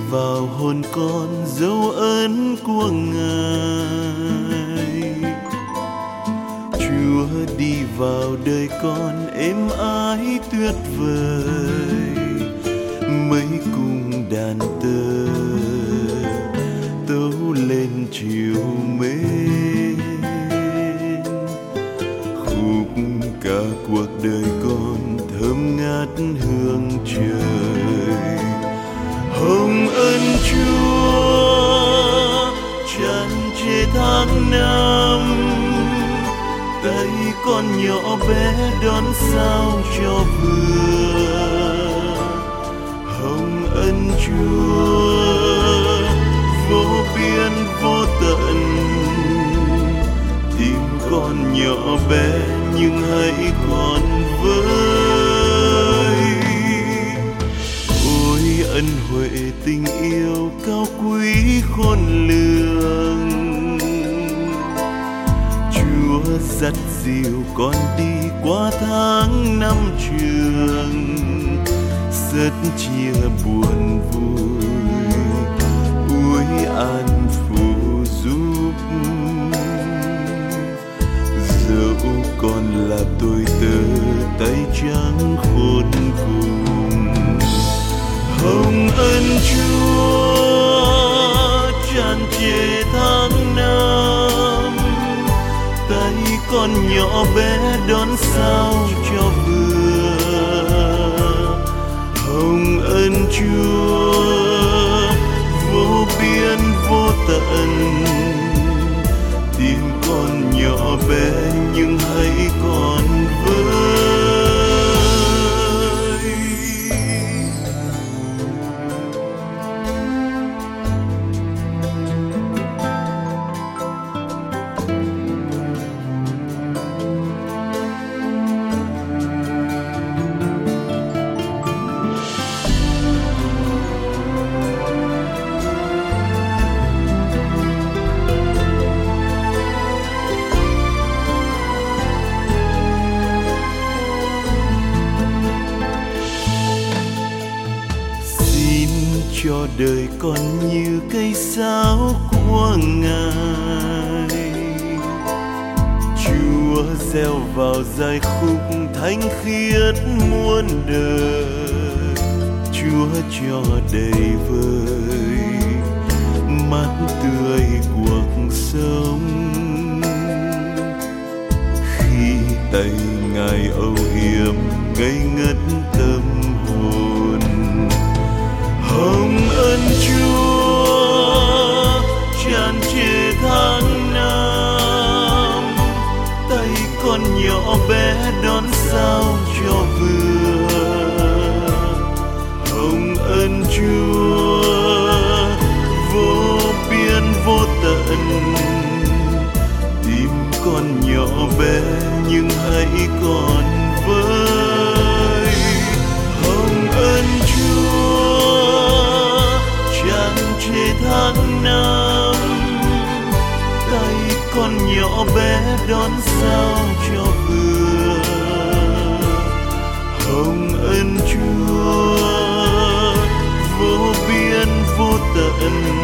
vào hồn con dấu ấn của Ngài. Chúa đi vào đời con êm ái tuyệt vời, mấy cung đàn tơ tấu lên chiều mến. Khúc ca cuộc đời con thơm ngát hương trời. Hồng ân Chúa tràn trề tháng năm, tay con nhỏ bé đón sao cho vừa. Hồng ân Chúa vô biên vô tận, tim con nhỏ bé nhưng hãy còn với. Ôi ân huệ tình yêu cao quý khôn lường, Chúa dắt dìu con đi qua tháng năm trường, rất chia buồn vui, ôi an phù giúp. Dẫu con là tôi tớ tay trắng khôn cùng. Hồng ân Chúa tràn trề tháng năm, tay con nhỏ bé đón sao cho vừa. Hồng ân Chúa vô biên vô tận, tim con nhỏ bé nhưng hãy còn với. Cho đời con như cây sáo của Ngài, Chúa gieo vào giai khúc thánh khiết muôn đời. Chúa cho đầy vơi mát tươi cuộc sống, khi tay Ngài âu yếm ngây ngất tâm hồn. Hồng ân Chúa tràn trề tháng năm, tay con nhỏ bé đón sao cho vừa. Hồng ân Chúa vô biên vô tận, tim con nhỏ bé nhưng hãy còn với. Hồng ân Chúa trề tháng năm, tay con nhỏ bé đón sao cho vừa. Hồng ân Chúa vô biên vô tận,